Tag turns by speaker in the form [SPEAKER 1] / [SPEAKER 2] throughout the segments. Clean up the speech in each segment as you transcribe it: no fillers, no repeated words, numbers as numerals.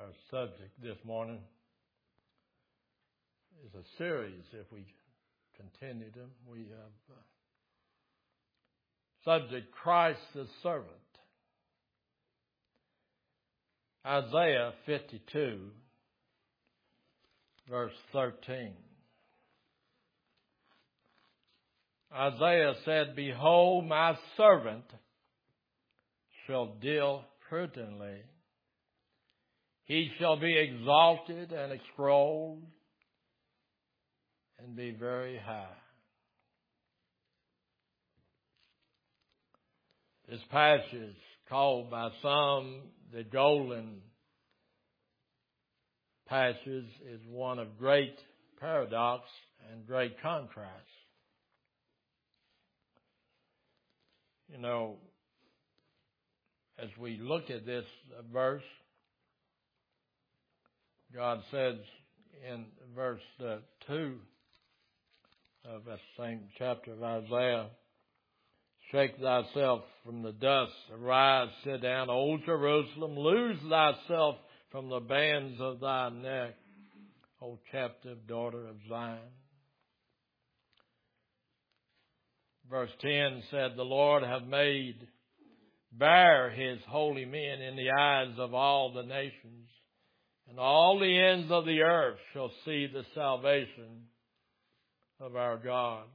[SPEAKER 1] Our subject this morning is a series. If we continue them, we have subject Christ the servant. Isaiah 52, verse 13. Isaiah said, "Behold, my servant shall deal prudently. He shall be exalted and extolled and be very high." This passage, called by some the golden passage, is one of great paradox and great contrast. You know, as we look at this verse, God says in verse 2 of that same chapter of Isaiah, "Shake thyself from the dust, arise, sit down, O Jerusalem, loose thyself from the bands of thy neck, O captive daughter of Zion." Verse 10 said, "The Lord hath made bare his holy men in the eyes of all the nations, and all the ends of the earth shall see the salvation of our God."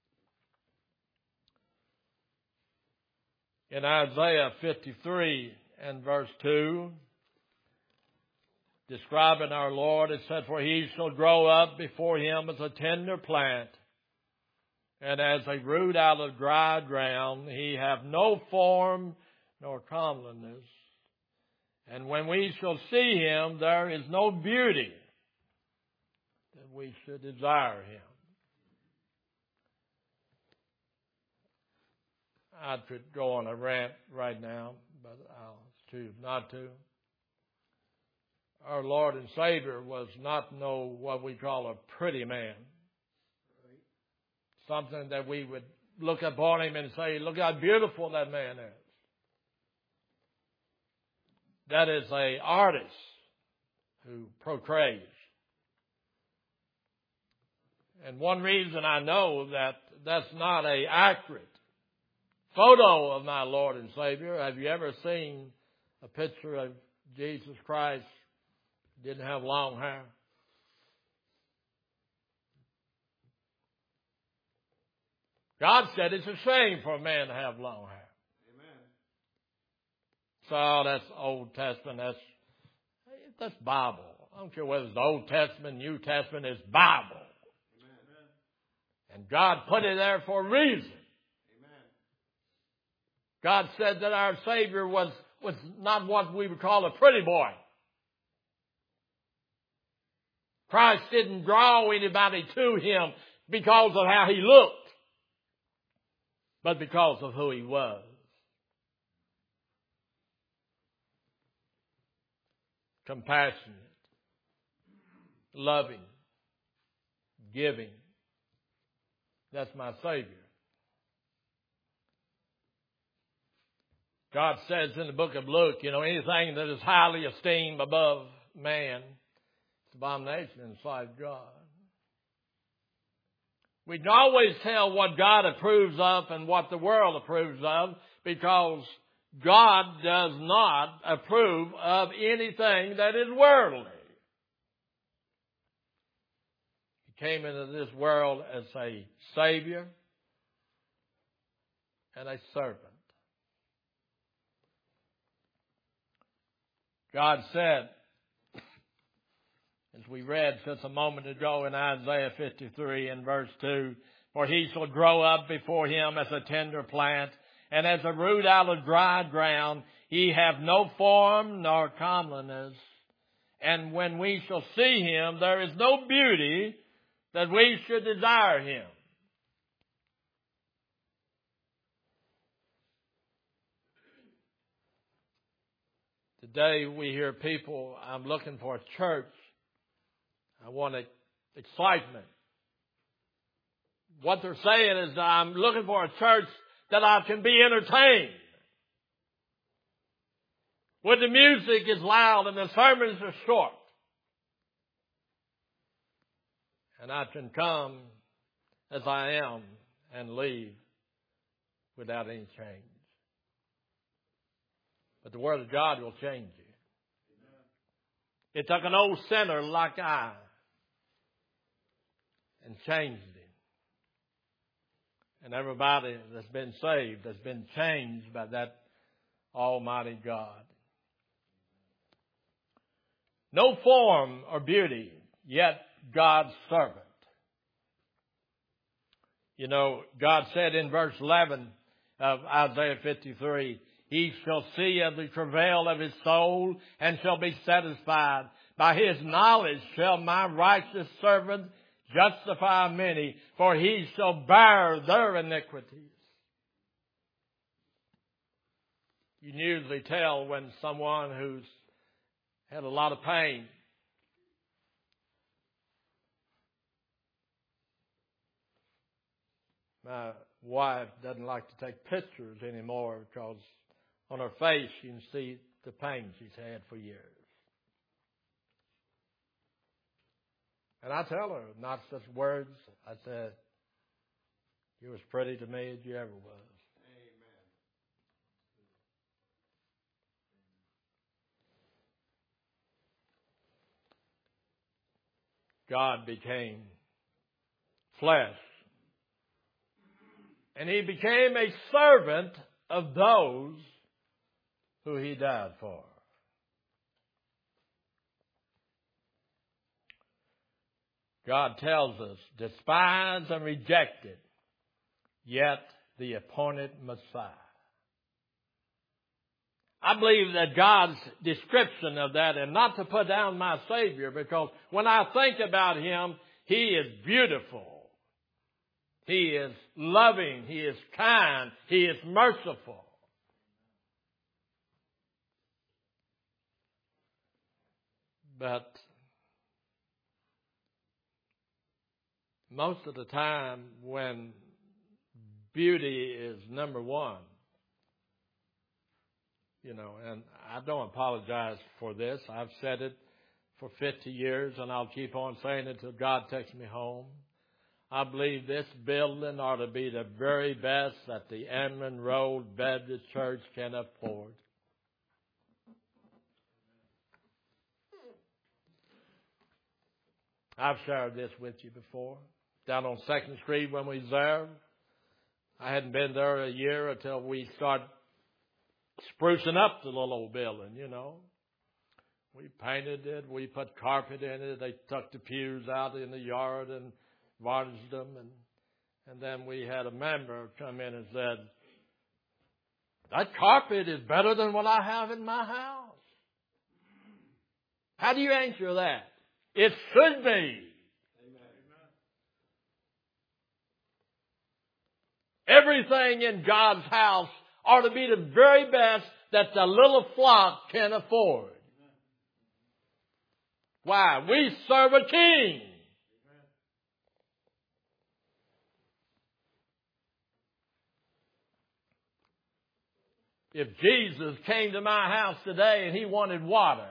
[SPEAKER 1] In Isaiah 53 and verse 2, describing our Lord, it said, "For he shall grow up before him as a tender plant, and as a root out of dry ground. He have no form nor comeliness. And when we shall see him, there is no beauty that we should desire him." I could go on a rant right now, but I'll choose not to. Our Lord and Savior was not what we call a pretty man. Something that we would look upon him and say, "Look how beautiful that man is." That is an artist who portrays. And one reason I know that that's not an accurate photo of my Lord and Savior. Have you ever seen a picture of Jesus Christ who didn't have long hair? God said it's a shame for a man to have long hair. Amen. So that's Old Testament. That's Bible. I don't care whether it's the Old Testament, New Testament. It's Bible. Amen. And God put it there for a reason. Amen. God said that our Savior was not what we would call a pretty boy. Christ didn't draw anybody to him because of how he looked, but because of who he was. Compassionate, loving, giving. That's my Savior. God says in the book of Luke, anything that is highly esteemed above man, it's abomination in the sight of God. We can always tell what God approves of and what the world approves of, because God does not approve of anything that is worldly. He came into this world as a Savior and a servant. God said, as we read just a moment ago in Isaiah 53 and verse 2, "For he shall grow up before him as a tender plant, and as a root out of dry ground. He have no form nor comeliness. And when we shall see him, there is no beauty that we should desire him." Today we hear people, "I'm looking for a church. I want excitement." What they're saying is, "I'm looking for a church that I can be entertained." when the music is loud and the sermons are short. And I can come as I am and leave without any change. But the Word of God will change you. It took an old sinner like I and changed him. And everybody that's been saved has been changed by that Almighty God. No form or beauty, yet God's servant. You know, God said in verse 11 of Isaiah 53, He shall see of the travail of his soul and shall be satisfied. By his knowledge shall my righteous servant justify many, for he shall bear their iniquities. You can usually tell when someone who's had a lot of pain my wife doesn't like to take pictures anymore because on her face you can see the pain she's had for years. And I tell her, not such words, I said, you're as pretty to me as you ever was. Amen. God became flesh. And He became a servant of those who He died for. God tells us, despised and rejected, yet the appointed Messiah. I believe that God's description of that, and not to put down my Savior, because when I think about Him, He is beautiful. He is loving. He is kind. He is merciful. But most of the time when beauty is number one, and I don't apologize for this. I've said it for 50 years and I'll keep on saying it until God takes me home. I believe this building ought to be the very best that the Edmond Road Baptist Church can afford. I've shared this with you before. Down on 2nd Street when we was there, I hadn't been there a year until we started sprucing up the little old building, We painted it. We put carpet in it. They took the pews out in the yard and varnished them. And then we had a member come in and said, that carpet is better than what I have in my house. How do you answer that? It should be. Everything in God's house ought to be the very best that the little flock can afford. Why? We serve a king. If Jesus came to my house today and He wanted water,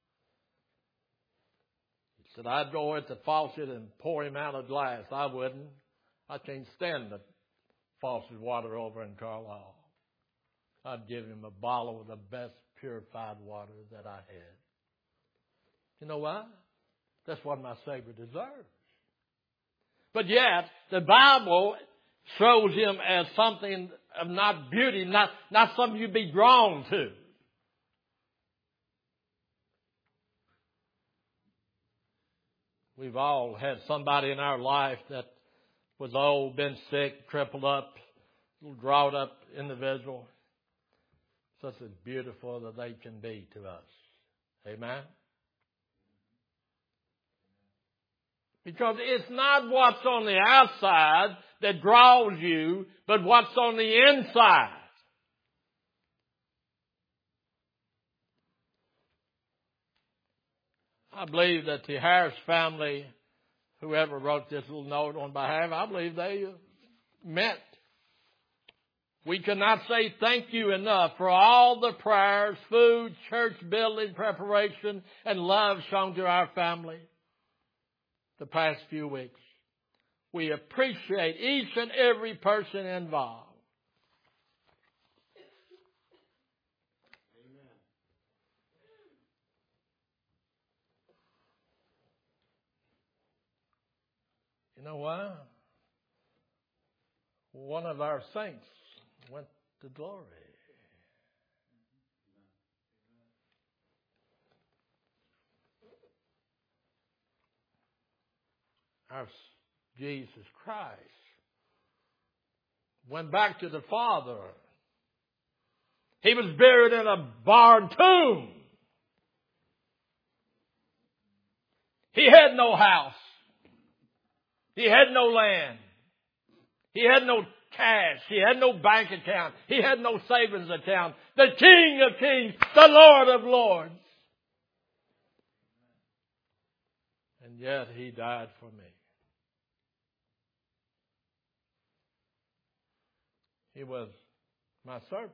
[SPEAKER 1] He said, I'd go at the faucet and pour Him out a glass. I wouldn't. I can't stand the faucet water over in Carlisle. I'd give Him a bottle of the best purified water that I had. You know why? That's what my Savior deserves. But yet, the Bible shows Him as something of not beauty, not something you'd be drawn to. We've all had somebody in our life that was old, been sick, crippled up, little drawed up individual. Such as beautiful that they can be to us. Amen? Because it's not what's on the outside that draws you, but what's on the inside. I believe that the Harris family, whoever wrote this little note on behalf, I believe they meant We cannot say thank you enough for all the prayers, food, church building preparation, and love shown to our family the past few weeks. We appreciate each and every person involved. You know why? One of our saints went to glory. Our Jesus Christ went back to the Father. He was buried in a barn tomb. He had no house. He had no land. He had no cash. He had no bank account. He had no savings account. The King of Kings, the Lord of Lords. And yet He died for me. He was my servant.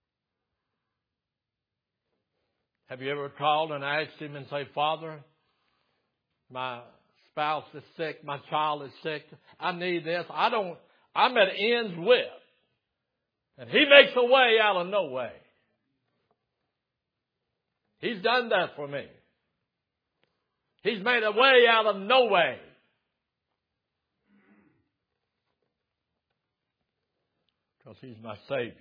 [SPEAKER 1] Have you ever called and asked Him and say, Father, my spouse is sick, my child is sick, I need this, I'm at ends with. And He makes a way out of no way. He's done that for me. He's made a way out of no way. Because He's my Savior.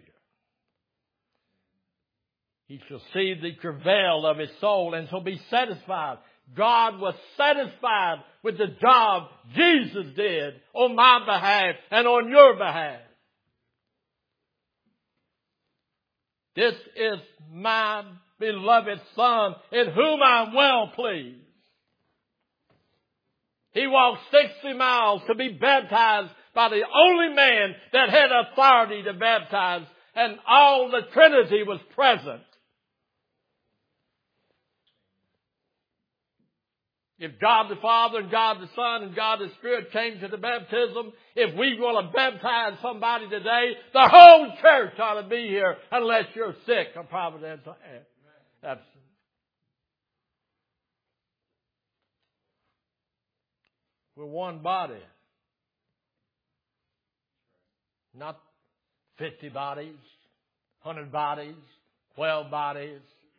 [SPEAKER 1] He shall see the travail of His soul and shall be satisfied. God was satisfied with the job Jesus did on my behalf and on your behalf. This is my beloved Son in whom I'm well pleased. He walked 60 miles to be baptized by the only man that had authority to baptize, and all the Trinity was present. If God the Father and God the Son and God the Spirit came to the baptism, if we want to baptize somebody today, the whole church ought to be here unless you're sick or providential absent. We're one body. Not 50 bodies, 100 bodies, 12 bodies.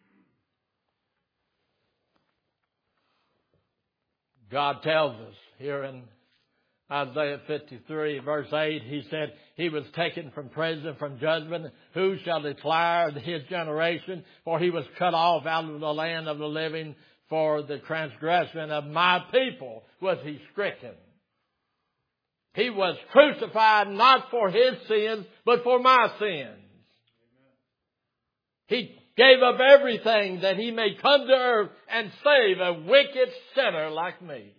[SPEAKER 1] God tells us here in Isaiah 53, verse 8, He said, He was taken from prison, from judgment. Who shall declare His generation? For He was cut off out of the land of the living. For the transgression of my people was He stricken. He was crucified not for His sins, but for my sins. He gave up everything that He may come to earth and save a wicked sinner like me.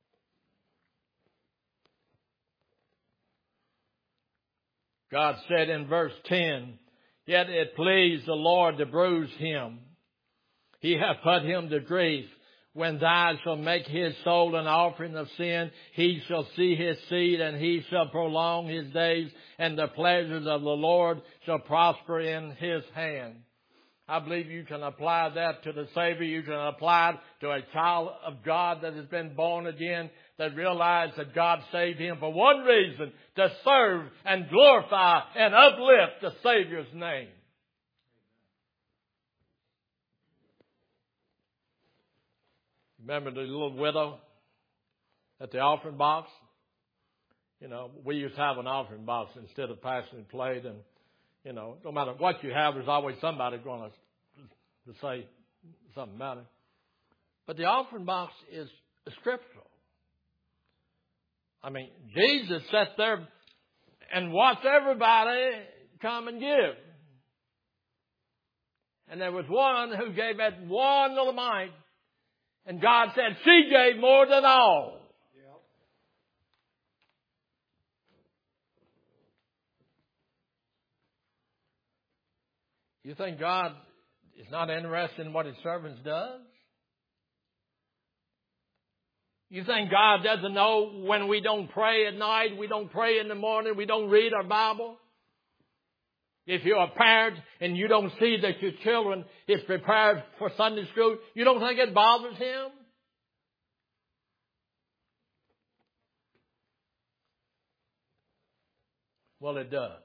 [SPEAKER 1] God said in verse 10, Yet it pleased the Lord to bruise Him. He hath put Him to grief. When thou shalt make His soul an offering of sin, He shall see His seed, and He shall prolong His days, and the pleasures of the Lord shall prosper in His hand. I believe you can apply that to the Savior. You can apply it to a child of God that has been born again, that realized that God saved him for one reason, to serve and glorify and uplift the Savior's name. Remember the little widow at the offering box? You know, we used to have an offering box instead of passing plate, and you know, no matter what you have, there's always somebody going to say something about it. But the offering box is scriptural. I mean, Jesus sat there and watched everybody come and give. And there was one who gave that one little mite, and God said, she gave more than all. You think God is not interested in what His servants does? You think God doesn't know when we don't pray at night, we don't pray in the morning, we don't read our Bible? If you're a parent and you don't see that your children is prepared for Sunday school, you don't think it bothers Him? Well, it does.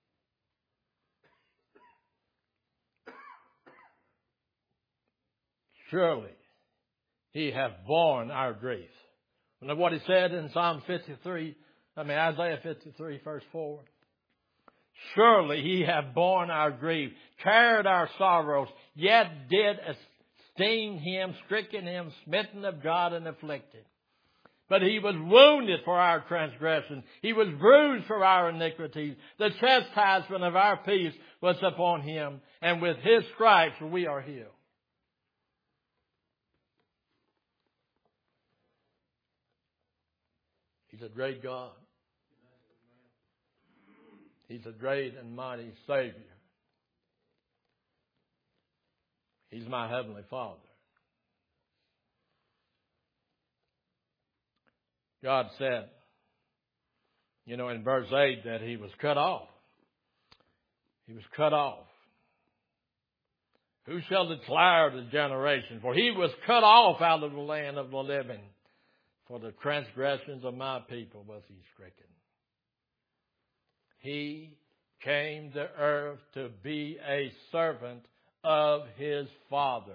[SPEAKER 1] Surely He hath borne our grief. And what He said in Isaiah 53, verse 4. Surely He hath borne our grief, carried our sorrows, yet did esteem Him, stricken Him, smitten of God, and afflicted. But He was wounded for our transgressions. He was bruised for our iniquities. The chastisement of our peace was upon Him, and with His stripes we are healed. He's a great God. He's a great and mighty Savior. He's my Heavenly Father. God said, in verse 8 that He was cut off. He was cut off. Who shall declare the generation? For He was cut off out of the land of the living. For the transgressions of my people was He stricken. He came to earth to be a servant of His Father.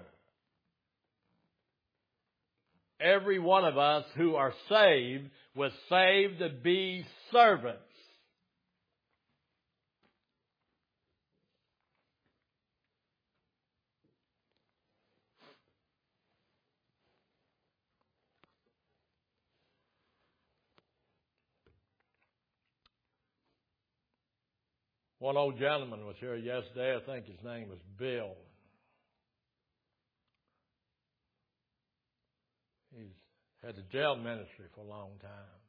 [SPEAKER 1] Every one of us who are saved was saved to be servants. One old gentleman was here yesterday. I think his name was Bill. He's had a jail ministry for a long time.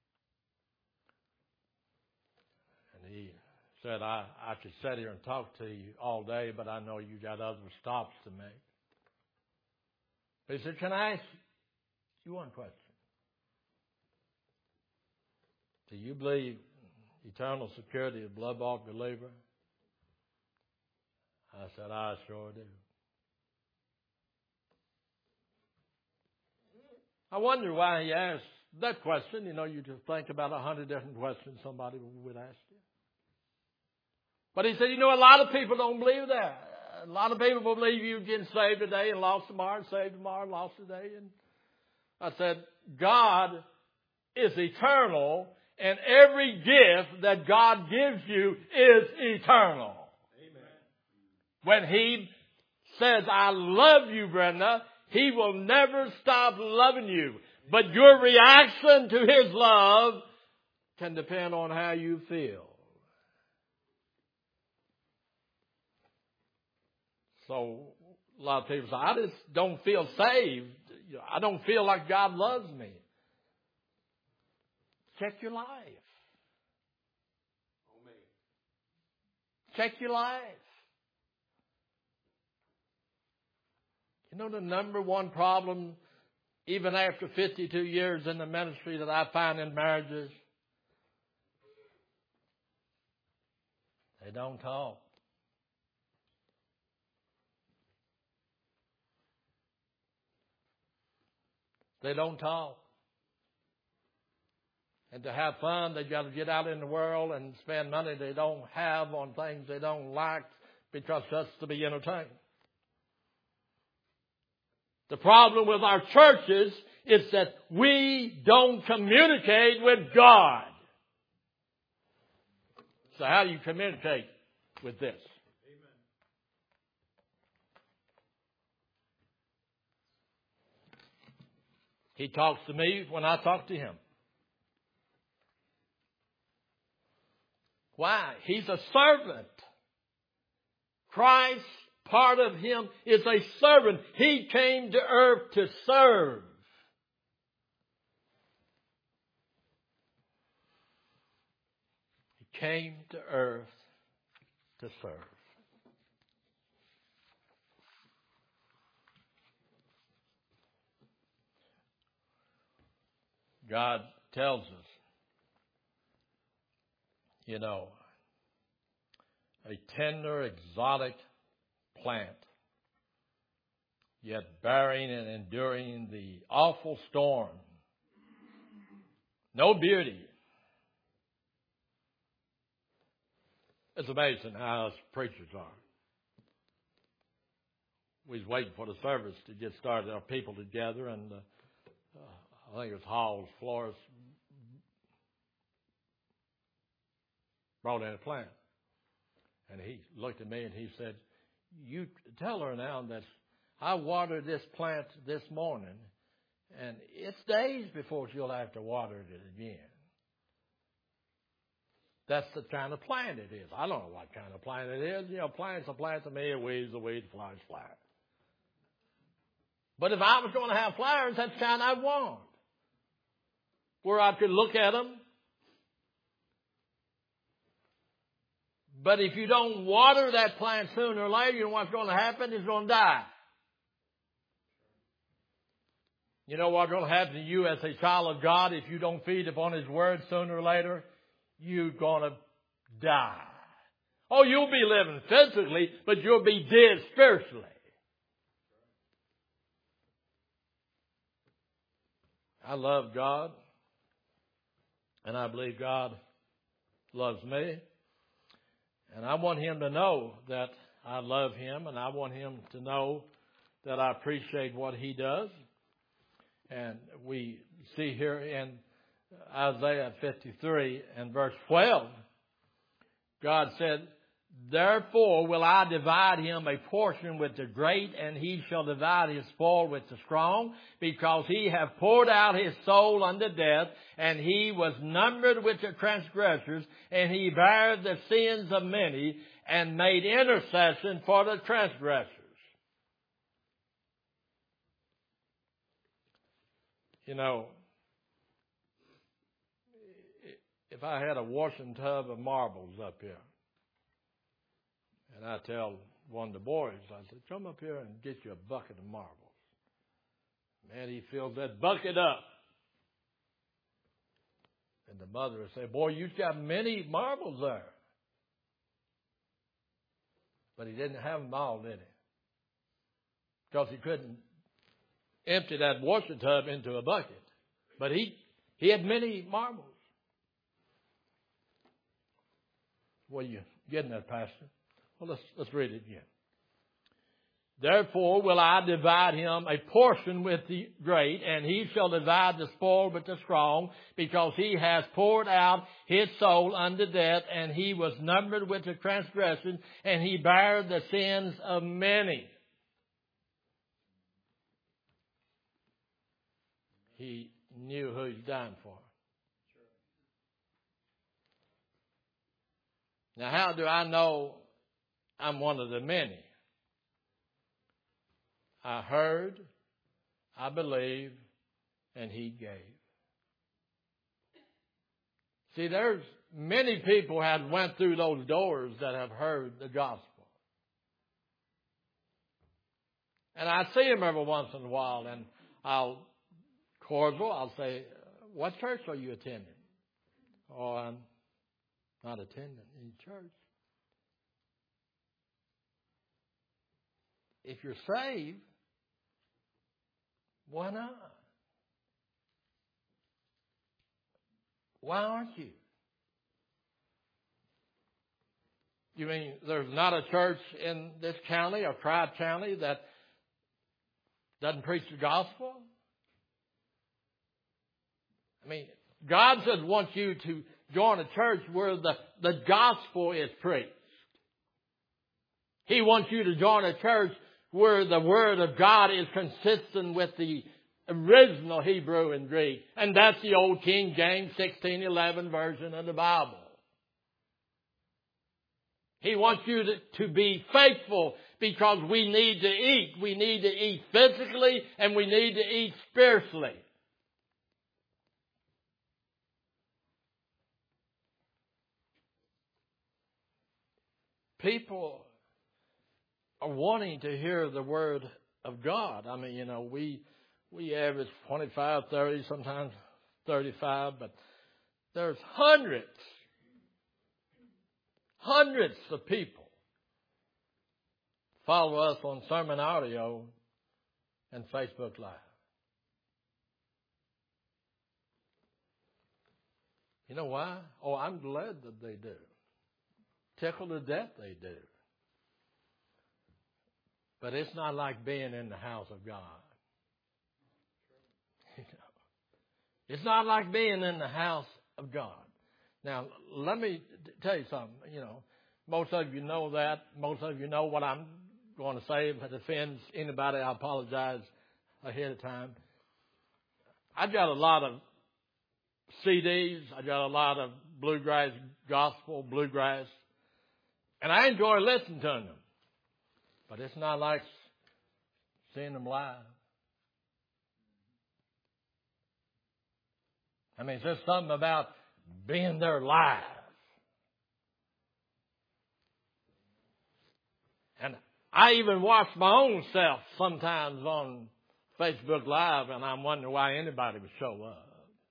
[SPEAKER 1] And he said, I could sit here and talk to you all day, but I know you got other stops to make. He said, can I ask you one question? Do you believe eternal security of blood-bought believer? I said, I sure do. I wonder why he asked that question. You just think about 100 different questions somebody would ask you. But he said, a lot of people don't believe that. A lot of people believe you getting saved today and lost tomorrow, and saved tomorrow and lost today. And I said, God is eternal, and every gift that God gives you is eternal. Amen. When He says, I love you, Brenda, He will never stop loving you. But your reaction to His love can depend on how you feel. So a lot of people say, I just don't feel saved. I don't feel like God loves me. Check your life. Check your life. The number one problem, even after 52 years in the ministry, that I find in marriages, they don't talk. They don't talk. And to have fun, they've got to get out in the world and spend money they don't have on things they don't like because that's to be entertained. The problem with our churches is that we don't communicate with God. So how do you communicate with this? Amen. He talks to me when I talk to Him. Why? He's a servant. Christ, part of Him, is a servant. He came to earth to serve. He came to earth to serve. God tells us, a tender, exotic plant, yet bearing and enduring the awful storm. No beauty. It's amazing how us preachers are. We was waiting for the service to get started. Our people together, and I think it was Hall's florist brought in a plant. And he looked at me and he said, "You tell her now that I watered this plant this morning, and it's days before she'll have to water it again." That's the kind of plant it is. I don't know what kind of plant it is. You know, plant's a plant to me, a weed's a weed, flower's a flower. But if I was going to have flowers, that's the kind I want. Where I could look at them. But if you don't water that plant sooner or later, you know what's going to happen? It's going to die. You know what's going to happen to you as a child of God if you don't feed upon His Word sooner or later? You're going to die. Oh, you'll be living physically, but you'll be dead spiritually. I love God, and I believe God loves me. And I want Him to know that I love Him, and I want Him to know that I appreciate what He does. And we see here in Isaiah 53 and verse 12, God said, "Therefore will I divide him a portion with the great, and he shall divide his spoil with the strong, because he hath poured out his soul unto death, and he was numbered with the transgressors, and he bare the sins of many, and made intercession for the transgressors." You know, if I had a washing tub of marbles up here, and I tell one of the boys, I said, "Come up here and get you a bucket of marbles." Man, he fills that bucket up. And the mother would say, "Boy, you've got many marbles there." But he didn't have them all, did he? Because he couldn't empty that washing tub into a bucket. But he had many marbles. What are you getting at, Pastor? Well, let's read it again. "Therefore will I divide him a portion with the great, and he shall divide the spoil with the strong, because he has poured out his soul unto death, and he was numbered with the transgression, and he bare the sins of many." He knew who he's dying for. Now, how do I know I'm one of the many? I heard, I believe, and he gave. See, there's many people have went through those doors that have heard the gospel. And I see them every once in a while, and I'll say, "What church are you attending?" "Oh, I'm not attending any church." If you're saved, why not? Why aren't you? You mean there's not a church in this county or Tribe County that doesn't preach the gospel? I mean, God just wants you to join a church where the gospel is preached. He wants you to join a church where the Word of God is consistent with the original Hebrew and Greek. And that's the old King James 1611 version of the Bible. He wants you to be faithful, because we need to eat. We need to eat physically, and we need to eat spiritually. People are wanting to hear the Word of God. I mean, you know, we average 25, 30, sometimes 35, but there's hundreds Hundreds of people follow us on Sermon Audio and Facebook Live. You know why? Oh, I'm glad that they do. Tickled to death they do. But it's not like being in the house of God. It's not like being in the house of God. Now, let me tell you something. Most of you know that. Most of you know what I'm going to say. If it offends anybody, I apologize ahead of time. I got a lot of CDs. I got a lot of bluegrass, gospel, bluegrass. And I enjoy listening to them. But it's not like seeing them live. I mean, it's just something about being there live. And I even watch my own self sometimes on Facebook Live, and I'm wondering why anybody would show up.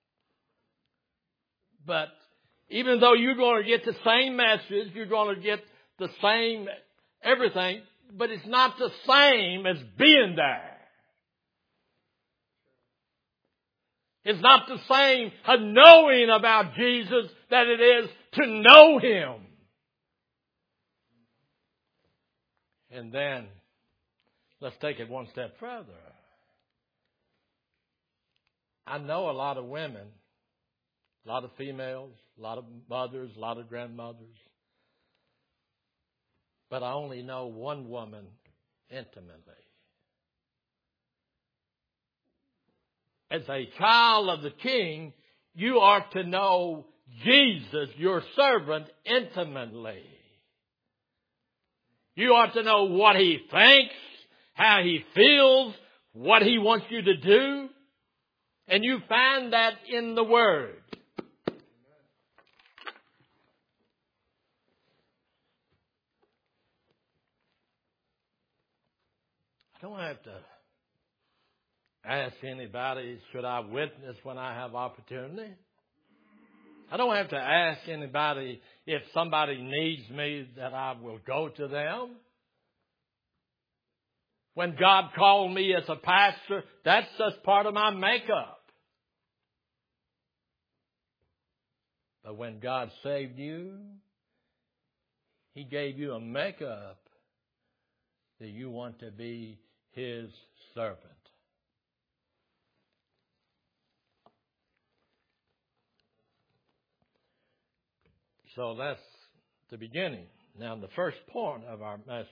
[SPEAKER 1] But even though you're going to get the same message, you're going to get the same everything, but it's not the same as being there. It's not the same as knowing about Jesus that it is to know Him. And then, let's take it one step further. I know a lot of women, a lot of females, a lot of mothers, a lot of grandmothers. But I only know one woman intimately. As a child of the King, you are to know Jesus, your servant, intimately. You are to know what He thinks, how He feels, what He wants you to do. And you find that in the Word. I don't have to ask anybody, should I witness when I have opportunity? I don't have to ask anybody if somebody needs me that I will go to them. When God called me as a pastor, that's just part of my makeup. But when God saved you, He gave you a makeup that you want to be His servant. So that's the beginning. Now, the first point of our message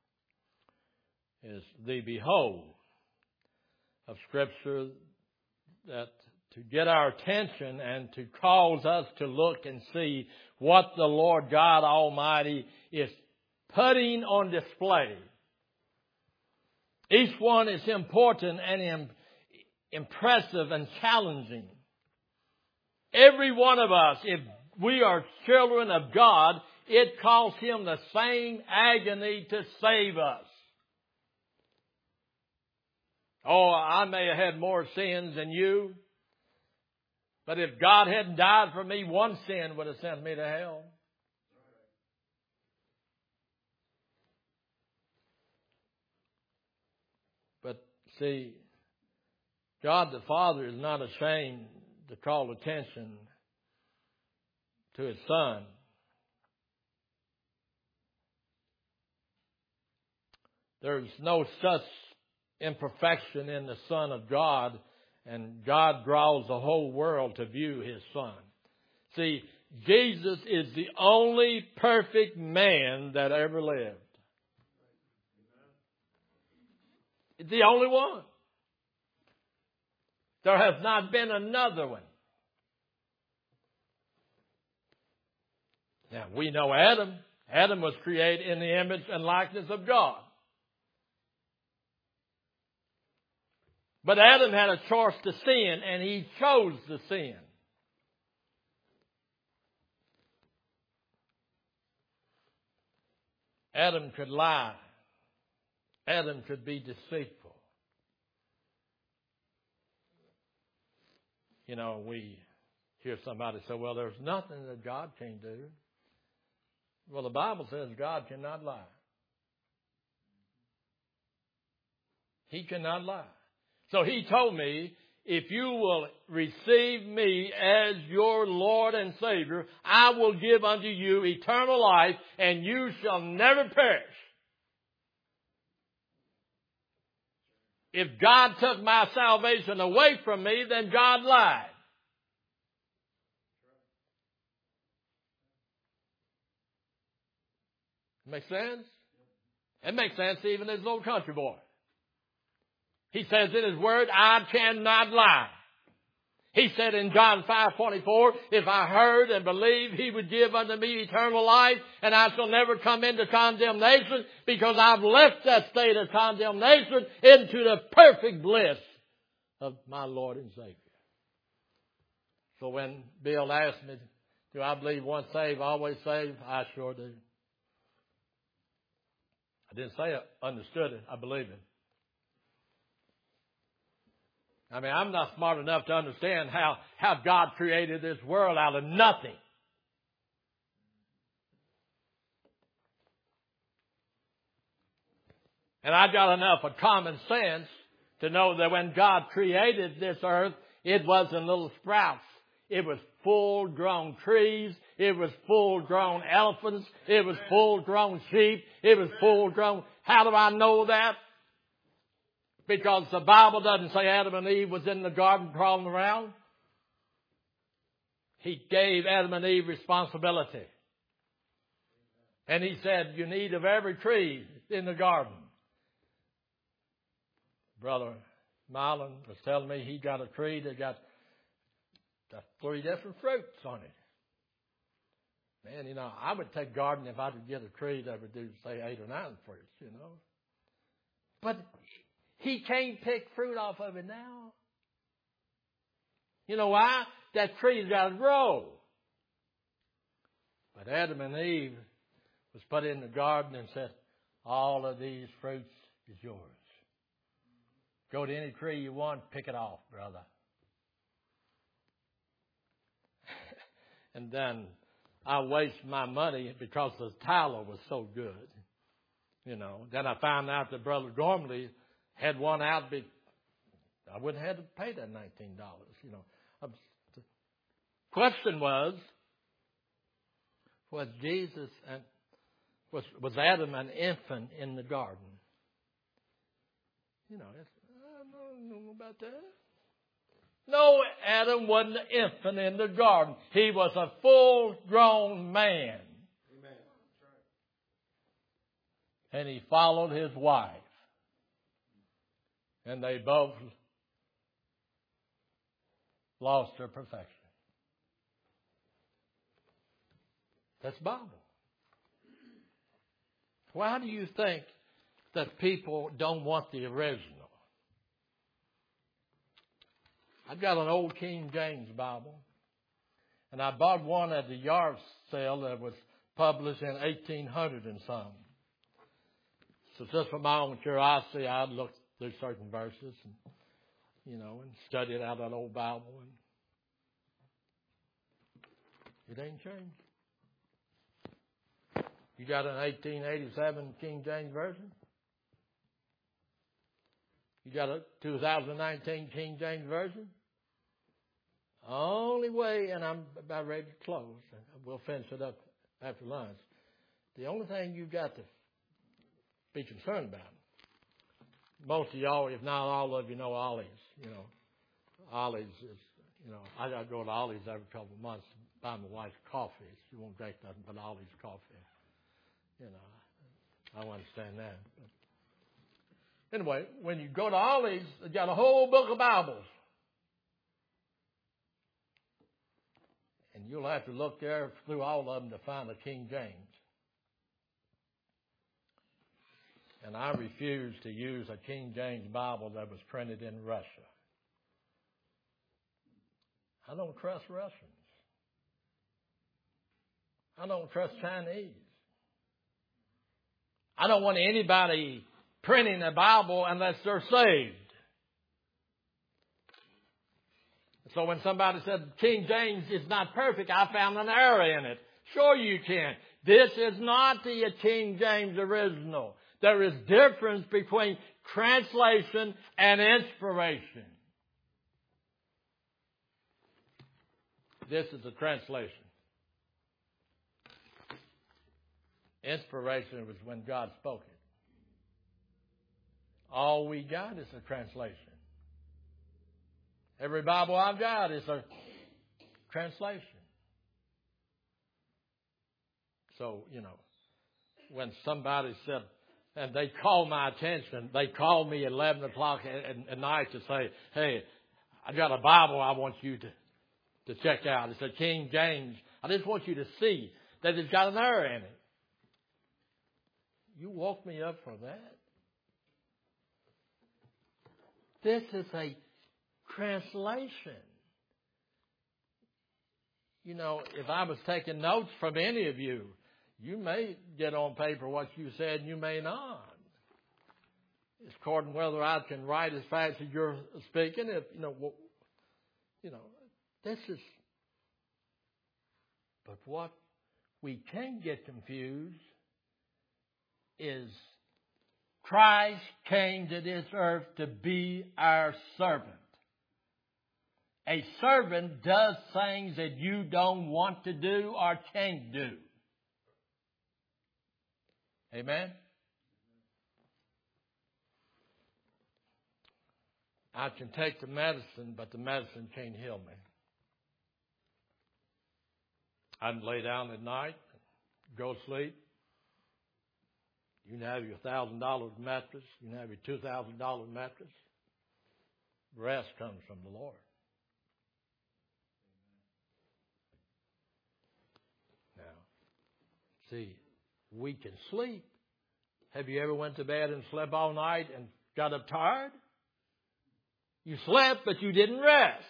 [SPEAKER 1] is the behold of Scripture, that to get our attention and to cause us to look and see what the Lord God Almighty is putting on display. Each one is important and impressive and challenging. Every one of us, if we are children of God, it costs Him the same agony to save us. Oh, I may have had more sins than you, but if God hadn't died for me, one sin would have sent me to hell. But see, God the Father is not ashamed to call attention to His Son. There's no such imperfection in the Son of God, and God draws the whole world to view His Son. See, Jesus is the only perfect man that ever lived. The only one. There has not been another one. Now, we know Adam. Adam was created in the image and likeness of God. But Adam had a choice to sin, and he chose to sin. Adam could lie. Adam could be deceitful. You know, we hear somebody say, well, there's nothing that God can't do. Well, the Bible says God cannot lie. He cannot lie. So he told me, if you will receive me as your Lord and Savior, I will give unto you eternal life, and you shall never perish. If God took my salvation away from me, then God lied. Make sense? It makes sense even as a little country boy. He says in his word, I cannot lie. He said in John 5:24, if I heard and believed, he would give unto me eternal life, and I shall never come into condemnation, because I've left that state of condemnation into the perfect bliss of my Lord and Savior. So when Bill asked me, do I believe once saved, always saved? I sure do. I didn't say it, understood it. I believe it. I mean, I'm not smart enough to understand how God created this world out of nothing. And I got enough of common sense to know that when God created this earth, it wasn't little sprouts. It was full-grown trees. It was full-grown elephants. It was full-grown sheep. It was full-grown. How do I know that? Because the Bible doesn't say Adam and Eve was in the garden crawling around. He gave Adam and Eve responsibility. And he said, you need of every tree in the garden. Brother Marlon was telling me he got a tree that got 3 different fruits on it. Man, you know, I would take garden if I could get a tree that would do, say, 8 or 9 fruits, you know. But he can't pick fruit off of it now. You know why? That tree's got to grow. But Adam and Eve was put in the garden and said, all of these fruits is yours. Go to any tree you want, pick it off, brother. And then I waste my money because the tallow was so good. You know, then I found out that Brother Gormley had one out. I wouldn't have had to pay that $19, you know. The question was Jesus and was Adam an infant in the garden? You know, I don't know about that. No, Adam wasn't an infant in the garden. He was a full-grown man. Amen. And he followed his wife. And they both lost their perfection. That's Bible. Why do you think that people don't want the original? I've got an old King James Bible, and I bought one at the yard sale that was published in 1800 and some. So just for my own curiosity, I looked through certain verses, and, you know, and studied out that old Bible, and it ain't changed. You got an 1887 King James Version? You got a 2019 King James Version? Only way, and I'm about ready to close, and we'll finish it up after lunch. The only thing you've got to be concerned about, most of y'all, if not all of you, know Ollie's. You know, Ollie's is, you know, I got to go to Ollie's every couple of months to buy my wife's coffee. She won't drink nothing but Ollie's coffee. You know, I understand that. But anyway, when you go to Ollie's, they got a whole book of Bibles. And you'll have to look there through all of them to find a King James. And I refuse to use a King James Bible that was printed in Russia. I don't trust Russians. I don't trust Chinese. I don't want anybody printing a Bible unless they're saved. So when somebody said King James is not perfect, I found an error in it. Sure you can. This is not the King James original. There is difference between translation and inspiration. This is a translation. Inspiration was when God spoke it. All we got is a translation. Every Bible I've got is a translation. So, when somebody said, and they called my attention, they called me at 11 o'clock at night to say, hey, I got a Bible I want you to check out. It's a King James. I just want you to see that it's got an error in it. You woke me up for that? This is a translation. If I was taking notes from any of you, you may get on paper what you said and you may not. It's according to whether I can write as fast as you're speaking. This is. But what we can get confused is Christ came to this earth to be our servant. A servant does things that you don't want to do or can't do. Amen? I can take the medicine, but the medicine can't heal me. I can lay down at night, go to sleep. You can have your $1,000 mattress. You can have your $2,000 mattress. Rest comes from the Lord. Now, see, we can sleep. Have you ever went to bed and slept all night and got up tired? You slept, but you didn't rest.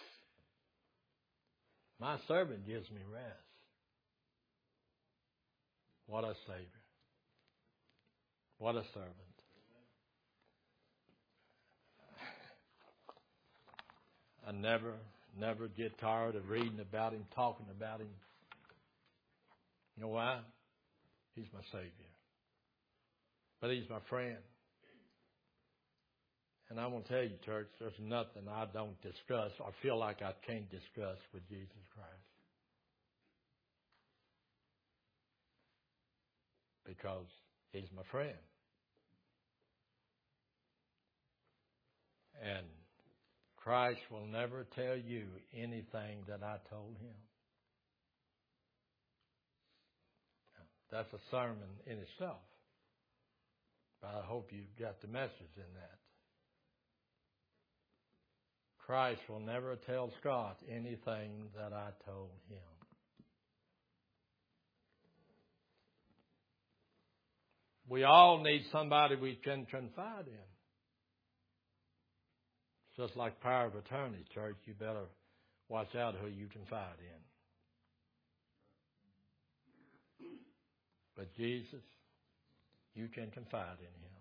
[SPEAKER 1] My servant gives me rest. What a Savior. What a servant. I never get tired of reading about him, talking about him. You know why? He's my Savior. But he's my friend. And I'm going to tell you, church, there's nothing I don't discuss or feel like I can't discuss with Jesus Christ. Because he's my friend. And Christ will never tell you anything that I told him. That's a sermon in itself. But I hope you got the message in that. Christ will never tell Scott anything that I told him. We all need somebody we can confide in. Just like power of attorney, church, you better watch out who you confide in. But Jesus, you can confide in him.